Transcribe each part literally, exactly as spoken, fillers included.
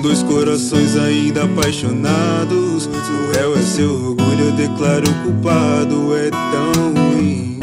dois corações ainda apaixonados. O réu é seu orgulho, eu declaro culpado. É tão ruim.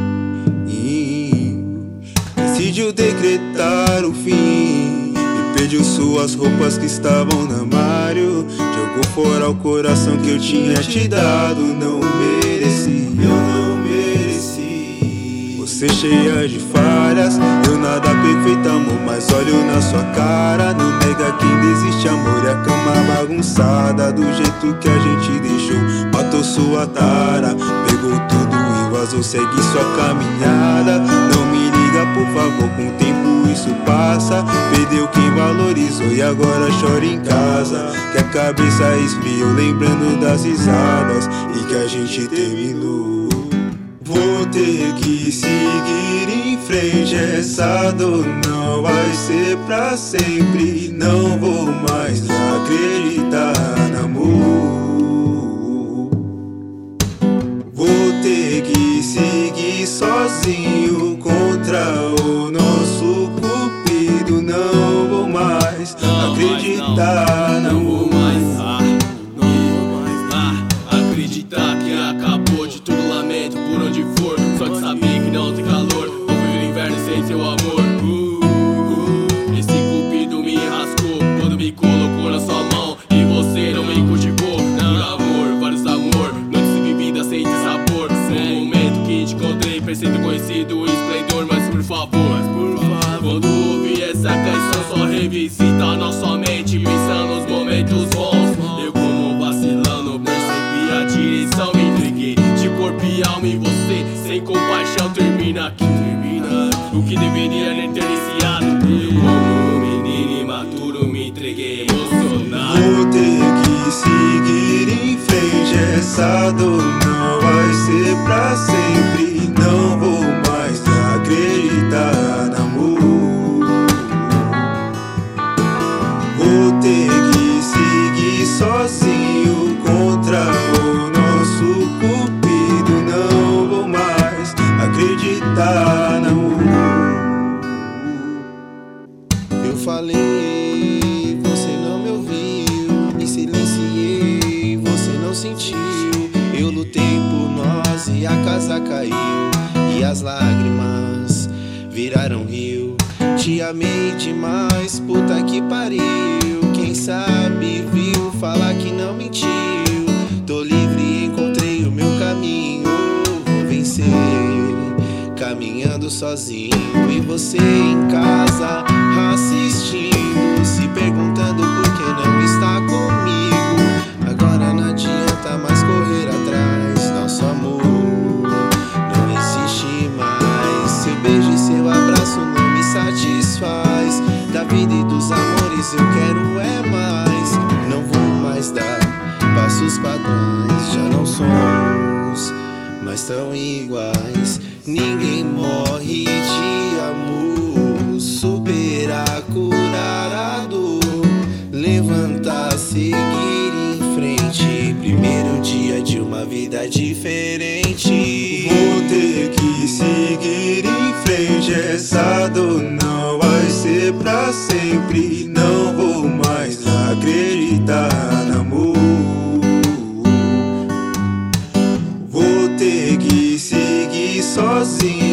Decidiu decretar o fim e pediu suas roupas que estavam no armário. Jogou fora o coração que eu tinha te dado. Não mereci, eu não mereci. Você cheia de falhas, eu nada perfeito, amor, mas olho na sua cara. Não nega quem desiste, amor, e a cama bagunçada do jeito que a gente deixou. Matou sua tara, pegou tudo e vazou. Segue sua caminhada, não me liga por favor, com o tempo isso passa. Perdeu quem valorizou e agora chora em casa. Que a cabeça esfriou lembrando das risadas e que a gente terminou. Vou ter que seguir em frente, essa dor não vai ser pra sempre. Não vou mais acreditar no amor. Vou ter que seguir sozinho contra o nosso cupido. Não vou mais não acreditar no amor. no Ah, não vou mais ah, acreditar que acabou de tudo, lamento por onde for. Só que sabia que não tem calor, vou viver inverno sem seu amor. uh, uh, Esse cupido me rascou quando me colocou na sua mão e você não me cultivou. Por amor, vários amor, noites e vividas sem ter sabor. No momento que te encontrei, preciso conhecido o esplendor. Mas por favor, quando ouvi essa canção, só revisita na sua mente, pensando nos momentos bons. Eu como vacilando, percebi a direção, me entreguei de corpo e alma em você. Sem compaixão termina aqui, termina o que deveria nem ter iniciado. Eu como um menino imaturo, me entreguei emocionado. Vou ter que seguir em frente, essa dor não vai ser pra sempre. Não vou mais acreditar no amor. Vou ter que seguir sozinho contra o nosso cupido. Não vou mais acreditar no amor. Eu falei, você não me ouviu. Me silenciei, você não sentiu. Eu lutei por nós e a casa caiu, e as lágrimas viraram rio. Te amei demais, puta que pariu. Quem sabe viu falar que não mentiu. Tô livre, encontrei o meu caminho. Vou vencer, caminhando sozinho. E você em casa, assistindo, se perguntando por que não está comigo. Agora não adianta mais correr atrás, nosso amor não existe mais. Seu beijo e seu abraço não me satisfaz. Da vida e dos amores eu quero é mais. Não vou mais dar passos padrões, já não somos mais tão iguais. Ninguém morre de amor, superar, curar a dor, levantar, seguir em frente. Primeiro dia de uma vida diferente. Vou ter que seguir em frente, essa dor não vai ser pra sempre. Não vou mais acreditar no amor. Vou ter que seguir sozinho